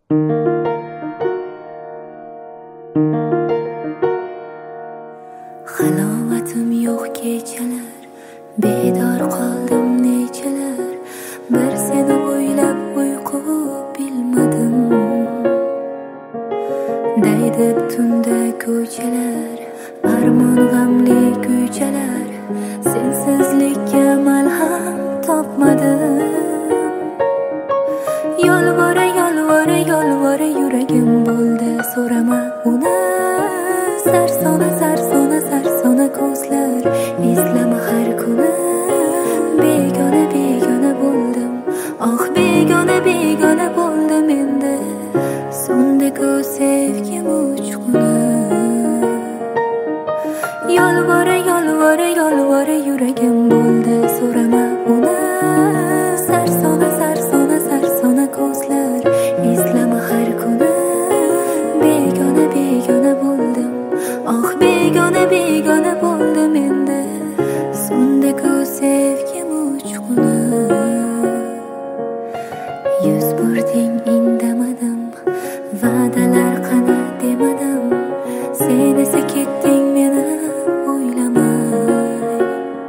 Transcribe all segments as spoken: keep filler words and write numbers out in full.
Halovatim yo'q kechalar, bedor qoldim nechalar. Bir seni o'ylab uyqu bilmadim. Daydib tunda ko'chalar, armon g'amli ko'chalar. Sensizlikka malham topmadim. Yolvora yolvora yolvora yuragim bo'ldi, so'rama uni. Sarsona sarsona sarsona ko'zlar, eslama har kuni. Begona begona bo'ldim, oh begona begona bo'ldim endi. So'ndi-ku sevgim uchquni. Yolvora yolvora yolvora yuragim bo'ldi, so'rama uni. Sarsona sarsona sarsona ko'zlar, eslama har kuni. Begona begona bo'ldim, oh begona begona bo'ldim endi. So'ndi-ku sevgim uchquni. Yuz burding indamadim, va'dalar qani demadim. Sen esa ketding meni o'ylamay.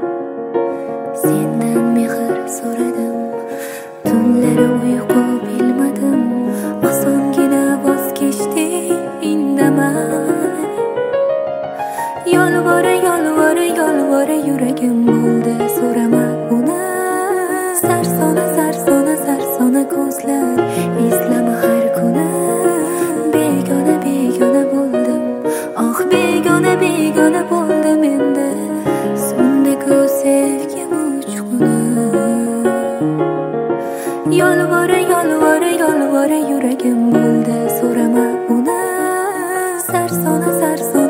Sendan mehr so'radim, tunlari uyqu bilmadim. Osongina voz kechding indamay. Yolvora yolvora yolvora yuragim bo'ldi, so'rama uni. Sarsona sarsona sarsona ko'zlar, eslama har kuni. Begona begona bo'ldim, oh begona begona bo'ldim endi. So'ndi-ku sevgim uchquni. Yolvora yolvora yolvora yuragim bo'ldi, so'rama uni. Sarsona sarsona